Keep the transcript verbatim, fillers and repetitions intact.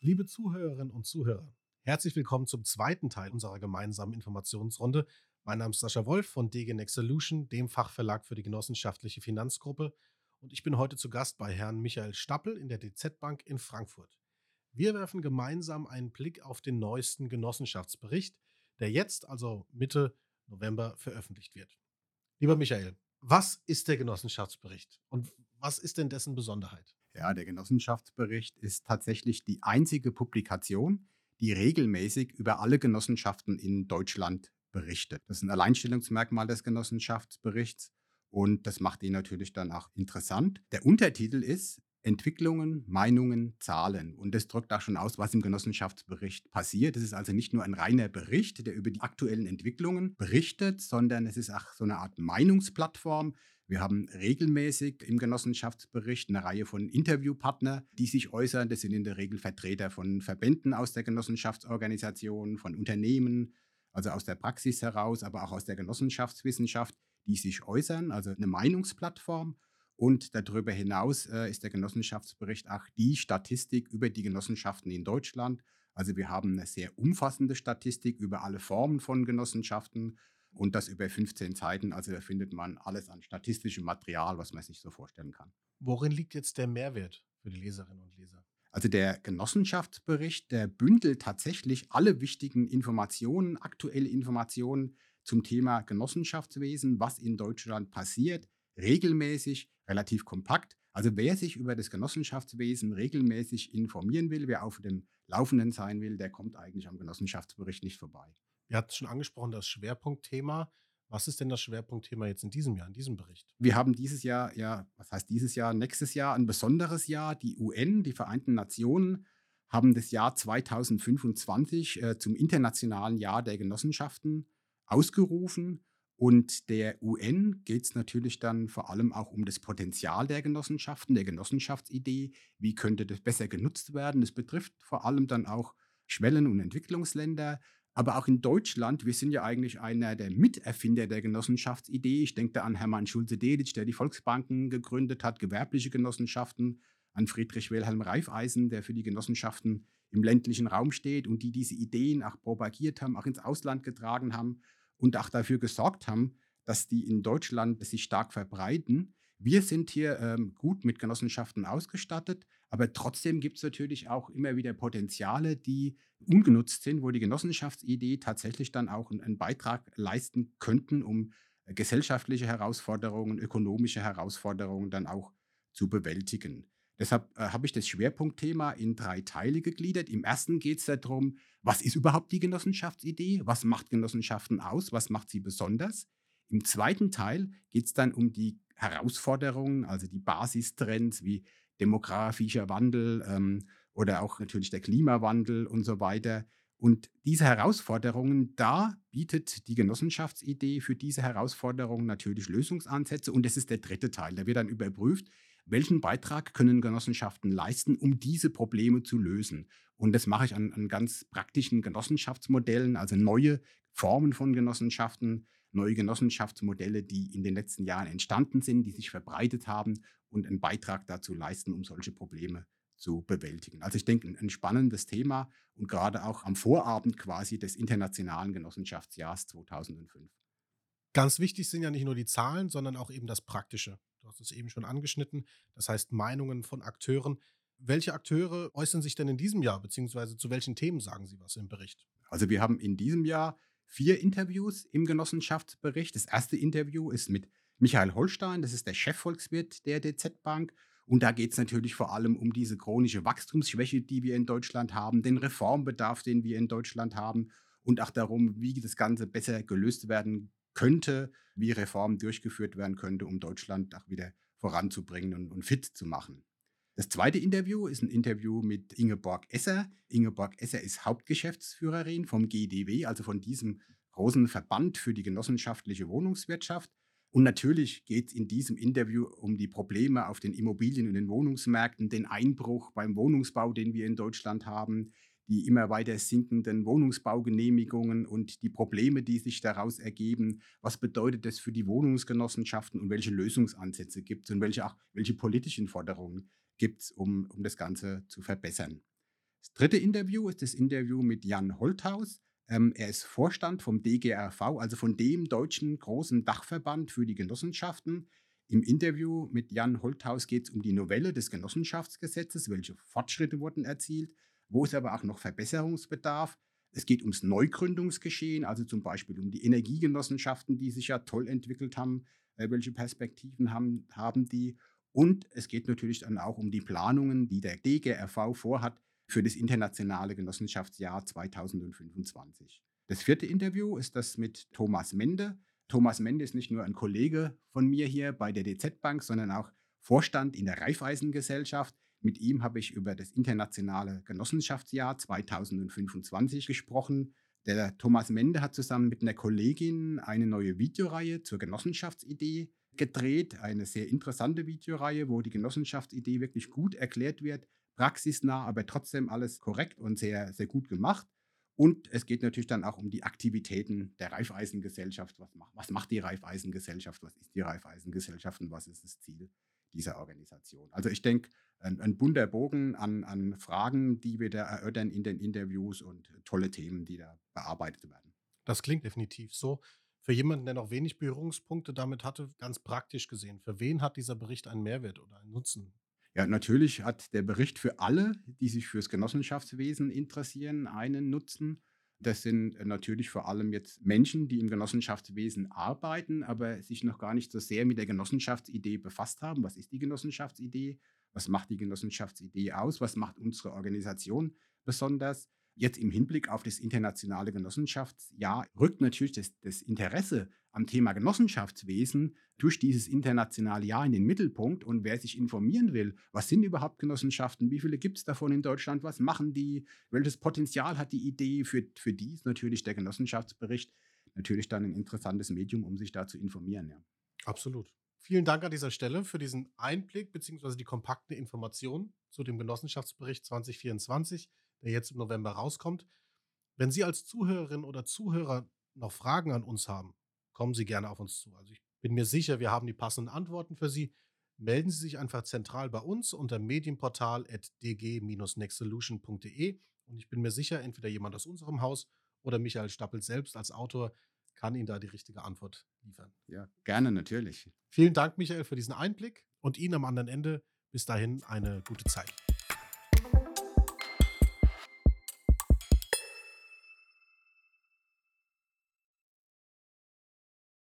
Liebe Zuhörerinnen und Zuhörer, herzlich willkommen zum zweiten Teil unserer gemeinsamen Informationsrunde. Mein Name ist Sascha Wolf von D G Next Solution, dem Fachverlag für die genossenschaftliche Finanzgruppe. Und ich bin heute zu Gast bei Herrn Michael Stappel in der D Z Bank in Frankfurt. Wir werfen gemeinsam einen Blick auf den neuesten Genossenschaftsbericht, der jetzt, also Mitte November, veröffentlicht wird. Lieber Michael, was ist der Genossenschaftsbericht und was ist denn dessen Besonderheit? Ja, der Genossenschaftsbericht ist tatsächlich die einzige Publikation, die regelmäßig über alle Genossenschaften in Deutschland berichtet. Das ist ein Alleinstellungsmerkmal des Genossenschaftsberichts und das macht ihn natürlich dann auch interessant. Der Untertitel ist Entwicklungen, Meinungen, Zahlen. Und das drückt auch schon aus, was im Genossenschaftsbericht passiert. Es ist also nicht nur ein reiner Bericht, der über die aktuellen Entwicklungen berichtet, sondern es ist auch so eine Art Meinungsplattform. Wir haben regelmäßig im Genossenschaftsbericht eine Reihe von Interviewpartner, die sich äußern. Das sind in der Regel Vertreter von Verbänden aus der Genossenschaftsorganisation, von Unternehmen, also aus der Praxis heraus, aber auch aus der Genossenschaftswissenschaft, die sich äußern, also eine Meinungsplattform. Und darüber hinaus äh, ist der Genossenschaftsbericht auch die Statistik über die Genossenschaften in Deutschland. Also wir haben eine sehr umfassende Statistik über alle Formen von Genossenschaften und das über fünfzehn Seiten. Also da findet man alles an statistischem Material, was man sich so vorstellen kann. Worin liegt jetzt der Mehrwert für die Leserinnen und Leser? Also der Genossenschaftsbericht, der bündelt tatsächlich alle wichtigen Informationen, aktuelle Informationen zum Thema Genossenschaftswesen, was in Deutschland passiert, regelmäßig, relativ kompakt. Also wer sich über das Genossenschaftswesen regelmäßig informieren will, wer auf dem Laufenden sein will, der kommt eigentlich am Genossenschaftsbericht nicht vorbei. Wir hatten schon angesprochen, das Schwerpunktthema. Was ist denn das Schwerpunktthema jetzt in diesem Jahr, in diesem Bericht? Wir haben dieses Jahr, ja, was heißt dieses Jahr, nächstes Jahr ein besonderes Jahr. Die U N, die Vereinten Nationen, haben das Jahr zweitausendfünfundzwanzig äh, zum Internationalen Jahr der Genossenschaften ausgerufen. Und der U N geht es natürlich dann vor allem auch um das Potenzial der Genossenschaften, der Genossenschaftsidee. Wie könnte das besser genutzt werden? Das betrifft vor allem dann auch Schwellen- und Entwicklungsländer. Aber auch in Deutschland, wir sind ja eigentlich einer der Miterfinder der Genossenschaftsidee. Ich denke da an Hermann Schulze-Delitzsch, der die Volksbanken gegründet hat, gewerbliche Genossenschaften, an Friedrich Wilhelm Raiffeisen, der für die Genossenschaften im ländlichen Raum steht und die diese Ideen auch propagiert haben, auch ins Ausland getragen haben und auch dafür gesorgt haben, dass die in Deutschland sich stark verbreiten. Wir sind hier ähm, gut mit Genossenschaften ausgestattet, aber trotzdem gibt es natürlich auch immer wieder Potenziale, die ungenutzt sind, wo die Genossenschaftsidee tatsächlich dann auch einen, einen Beitrag leisten könnten, um äh, gesellschaftliche Herausforderungen, ökonomische Herausforderungen dann auch zu bewältigen. Deshalb äh, habe ich das Schwerpunktthema in drei Teile gegliedert. Im ersten geht es darum, was ist überhaupt die Genossenschaftsidee? Was macht Genossenschaften aus? Was macht sie besonders? Im zweiten Teil geht es dann um die Herausforderungen, also die Basistrends wie demografischer Wandel ähm, oder auch natürlich der Klimawandel und so weiter. Und diese Herausforderungen, da bietet die Genossenschaftsidee für diese Herausforderungen natürlich Lösungsansätze. Und das ist der dritte Teil. Da wird dann überprüft, welchen Beitrag können Genossenschaften leisten, um diese Probleme zu lösen. Und das mache ich an, an ganz praktischen Genossenschaftsmodellen, also neue Formen von Genossenschaften, neue Genossenschaftsmodelle, die in den letzten Jahren entstanden sind, die sich verbreitet haben und einen Beitrag dazu leisten, um solche Probleme zu bewältigen. Also ich denke, ein, ein spannendes Thema und gerade auch am Vorabend quasi des Internationalen Genossenschaftsjahrs zweitausendfünf. Ganz wichtig sind ja nicht nur die Zahlen, sondern auch eben das Praktische. Du hast es eben schon angeschnitten. Das heißt Meinungen von Akteuren. Welche Akteure äußern sich denn in diesem Jahr, beziehungsweise zu welchen Themen sagen sie was im Bericht? Also wir haben in diesem Jahr vier Interviews im Genossenschaftsbericht. Das erste Interview ist mit Michael Holstein, das ist der Chefvolkswirt der D Z Bank. Und da geht es natürlich vor allem um diese chronische Wachstumsschwäche, die wir in Deutschland haben, den Reformbedarf, den wir in Deutschland haben und auch darum, wie das Ganze besser gelöst werden könnte, wie Reformen durchgeführt werden könnte, um Deutschland auch wieder voranzubringen und, und fit zu machen. Das zweite Interview ist ein Interview mit Ingeborg Esser. Ingeborg Esser ist Hauptgeschäftsführerin vom G D W, also von diesem großen Verband für die genossenschaftliche Wohnungswirtschaft. Und natürlich geht es in diesem Interview um die Probleme auf den Immobilien- und den Wohnungsmärkten, den Einbruch beim Wohnungsbau, den wir in Deutschland haben, die immer weiter sinkenden Wohnungsbaugenehmigungen und die Probleme, die sich daraus ergeben. Was bedeutet das für die Wohnungsgenossenschaften und welche Lösungsansätze gibt es und welche, auch, welche politischen Forderungen gibt es, um, um das Ganze zu verbessern. Das Das dritte Interview ist das Interview mit Jan Holthaus. Ähm, er ist Vorstand vom D G R V, also von dem deutschen großen Dachverband für die Genossenschaften. Im Interview mit Jan Holthaus geht es um die Novelle des Genossenschaftsgesetzes, welche Fortschritte wurden erzielt, wo ist aber auch noch Verbesserungsbedarf. Es geht ums Neugründungsgeschehen, also zum Beispiel um die Energiegenossenschaften, die sich ja toll entwickelt haben, äh, welche Perspektiven haben, haben die. Und es geht natürlich dann auch um die Planungen, die der D G R V vorhat für das internationale Genossenschaftsjahr zweitausendfünfundzwanzig. Das vierte Interview ist das mit Thomas Mende. Thomas Mende ist nicht nur ein Kollege von mir hier bei der D Z Bank, sondern auch Vorstand in der Raiffeisengesellschaft. Mit ihm habe ich über das internationale Genossenschaftsjahr zweitausendfünfundzwanzig gesprochen. Der Thomas Mende hat zusammen mit einer Kollegin eine neue Videoreihe zur Genossenschaftsidee gedreht. Eine sehr interessante Videoreihe, wo die Genossenschaftsidee wirklich gut erklärt wird, praxisnah, aber trotzdem alles korrekt und sehr, sehr gut gemacht. Und es geht natürlich dann auch um die Aktivitäten der Raiffeisengesellschaft. Was macht, was macht die Raiffeisengesellschaft? Was ist die Raiffeisengesellschaft und was ist das Ziel dieser Organisation? Also ich denke, ein, ein bunter Bogen an, an Fragen, die wir da erörtern in den Interviews und tolle Themen, die da bearbeitet werden. Das klingt definitiv so. Für jemanden, der noch wenig Berührungspunkte damit hatte, ganz praktisch gesehen, für wen hat dieser Bericht einen Mehrwert oder einen Nutzen? Ja, natürlich hat der Bericht für alle, die sich fürs Genossenschaftswesen interessieren, einen Nutzen. Das sind äh, natürlich vor allem jetzt Menschen, die im Genossenschaftswesen arbeiten, aber sich noch gar nicht so sehr mit der Genossenschaftsidee befasst haben. Was ist die Genossenschaftsidee? Was macht die Genossenschaftsidee aus? Was macht unsere Organisation besonders? Jetzt im Hinblick auf das internationale Genossenschaftsjahr rückt natürlich das, das Interesse am Thema Genossenschaftswesen durch dieses internationale Jahr in den Mittelpunkt. Und wer sich informieren will, was sind überhaupt Genossenschaften, wie viele gibt es davon in Deutschland, was machen die, welches Potenzial hat die Idee, für, für die ist natürlich der Genossenschaftsbericht natürlich dann ein interessantes Medium, um sich da zu informieren. Ja. Absolut. Vielen Dank an dieser Stelle für diesen Einblick beziehungsweise die kompakten Informationen zu dem Genossenschaftsbericht zwanzig vierundzwanzig, der jetzt im November rauskommt. Wenn Sie als Zuhörerin oder Zuhörer noch Fragen an uns haben, kommen Sie gerne auf uns zu. Also ich bin mir sicher, wir haben die passenden Antworten für Sie. Melden Sie sich einfach zentral bei uns unter medienportal at d g nexolution punkt d e und ich bin mir sicher, entweder jemand aus unserem Haus oder Michael Stappel selbst als Autor kann Ihnen da die richtige Antwort liefern. Ja, gerne, natürlich. Vielen Dank, Michael, für diesen Einblick und Ihnen am anderen Ende bis dahin eine gute Zeit.